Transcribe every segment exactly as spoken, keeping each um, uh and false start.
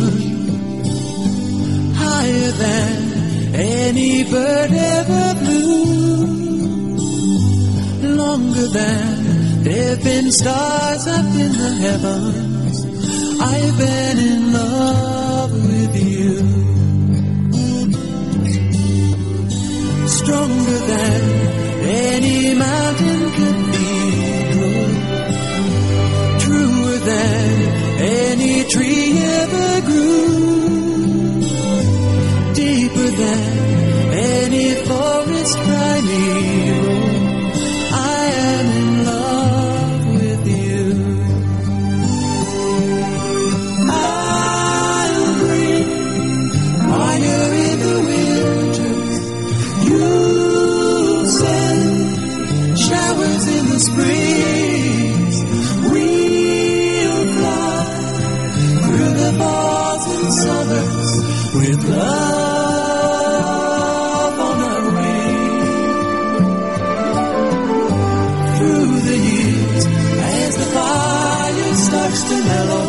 higher than any bird ever flew, longer than there've been stars up in the heavens. I've been in love with you, stronger than any mountain cathedral, truer than any tree ever grew, deeper than any forest primeval. I am in love with you. I'll bring fire in the winter. You'll send showers in the springs. We'll fly through the falls and summers with love on our wings. Through the years, as the fire starts to mellow,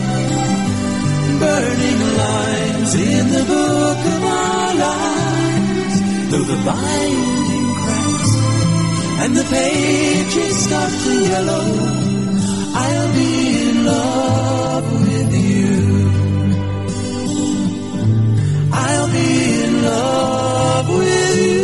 burning lines in the book of our lives, though the binding cracks and the pages start to yellow, I'll be in love with you. I'll be in love with you.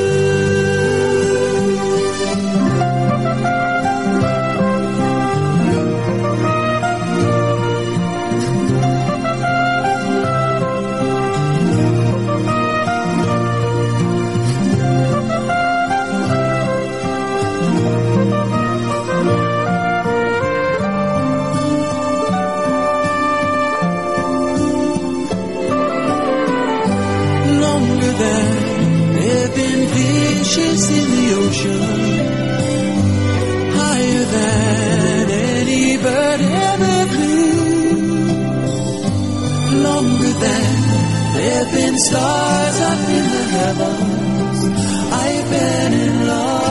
There've been fishes in the ocean, higher than any bird ever flew, longer than there've been stars up in the heavens. I've been in love